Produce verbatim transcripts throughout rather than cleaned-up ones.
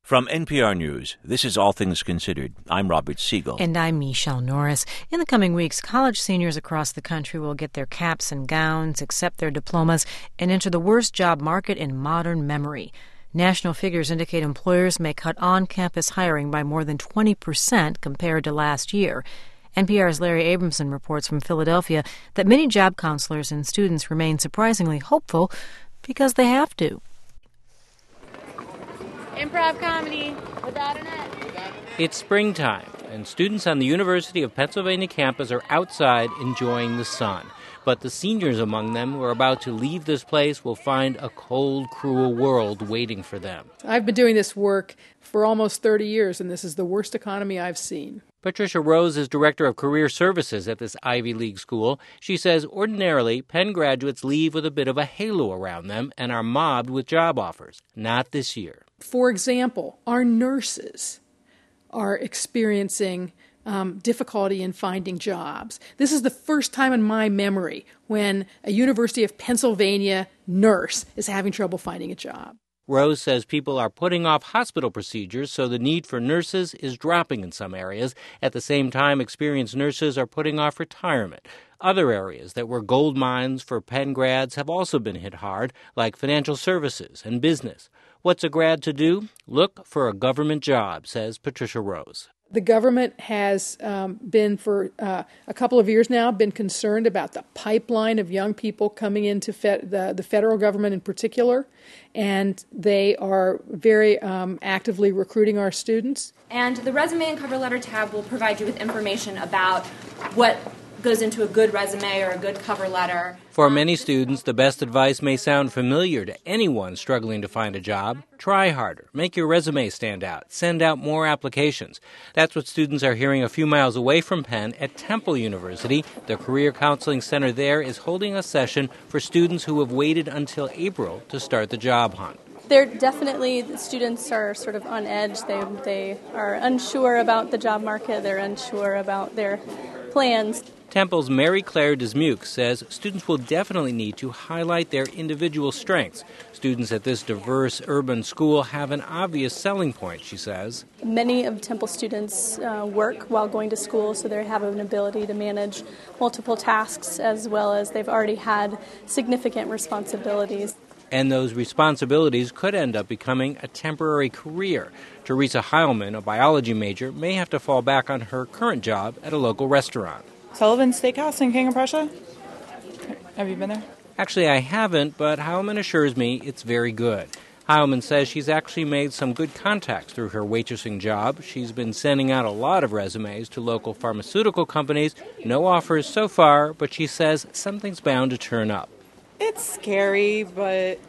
From N P R News, this is All Things Considered. I'm Robert Siegel. And I'm Michelle Norris. In the coming weeks, college seniors across the country will get their caps and gowns, accept their diplomas, and enter the worst job market in modern memory. National figures indicate employers may cut on-campus hiring by more than twenty percent compared to last year. N P R's Larry Abramson reports from Philadelphia that many job counselors and students remain surprisingly hopeful because they have to. Improv comedy without a net. It's springtime, and students on the University of Pennsylvania campus are outside enjoying the sun. But the seniors among them who are about to leave this place will find a cold, cruel world waiting for them. I've been doing this work for almost thirty years, and this is the worst economy I've seen. Patricia Rose is director of career services at this Ivy League school. She says ordinarily Penn graduates leave with a bit of a halo around them and are mobbed with job offers. Not this year. For example, our nurses are experiencing um, difficulty in finding jobs. This is the first time in my memory when a University of Pennsylvania nurse is having trouble finding a job. Rose says people are putting off hospital procedures, so the need for nurses is dropping in some areas. At the same time, experienced nurses are putting off retirement. Other areas that were gold mines for Penn grads have also been hit hard, like financial services and business. What's a grad to do? Look for a government job, says Patricia Rose. The government has um, been for uh, a couple of years now been concerned about the pipeline of young people coming into fe- the, the federal government in particular, and they are very um, actively recruiting our students. And the resume and cover letter tab will provide you with information about what goes into a good resume or a good cover letter. For many students, the best advice may sound familiar to anyone struggling to find a job. Try harder. Make your resume stand out. Send out more applications. That's what students are hearing a few miles away from Penn at Temple University. The Career Counseling Center there is holding a session for students who have waited until April to start the job hunt. They're definitely, the students are sort of on edge. They, they are unsure about the job market. They're unsure about their plans. Temple's Mary Claire Dismuke says students will definitely need to highlight their individual strengths. Students at this diverse urban school have an obvious selling point, she says. Many of Temple students uh, work while going to school, so they have an ability to manage multiple tasks, as well as they've already had significant responsibilities. And those responsibilities could end up becoming a temporary career. Teresa Heilman, a biology major, may have to fall back on her current job at a local restaurant. Sullivan's Steakhouse in King of Prussia? Have you been there? Actually, I haven't, but Heilman assures me it's very good. Heilman says she's actually made some good contacts through her waitressing job. She's been sending out a lot of resumes to local pharmaceutical companies. No offers so far, but she says something's bound to turn up. It's scary, but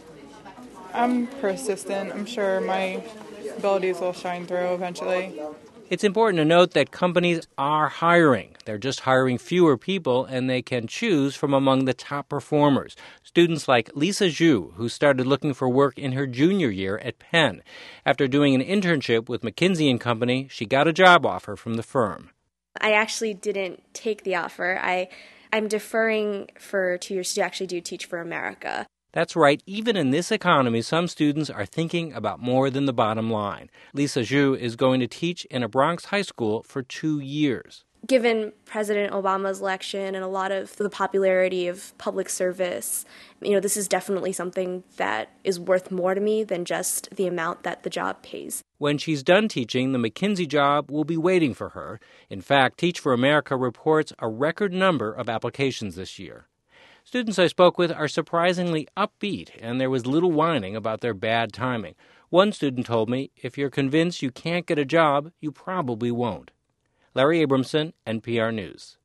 I'm persistent. I'm sure my abilities will shine through eventually. It's important to note that companies are hiring. They're just hiring fewer people, and they can choose from among the top performers. Students like Lisa Zhu, who started looking for work in her junior year at Penn. After doing an internship with McKinsey and Company, she got a job offer from the firm. I actually didn't take the offer. I, I'm deferring for two years to actually do Teach for America. That's right. Even in this economy, some students are thinking about more than the bottom line. Lisa Zhu is going to teach in a Bronx high school for two years. Given President Obama's election and a lot of the popularity of public service, you know, this is definitely something that is worth more to me than just the amount that the job pays. When she's done teaching, the McKinsey job will be waiting for her. In fact, Teach for America reports a record number of applications this year. Students I spoke with are surprisingly upbeat, and there was little whining about their bad timing. One student told me, if you're convinced you can't get a job, you probably won't. Larry Abramson, N P R News.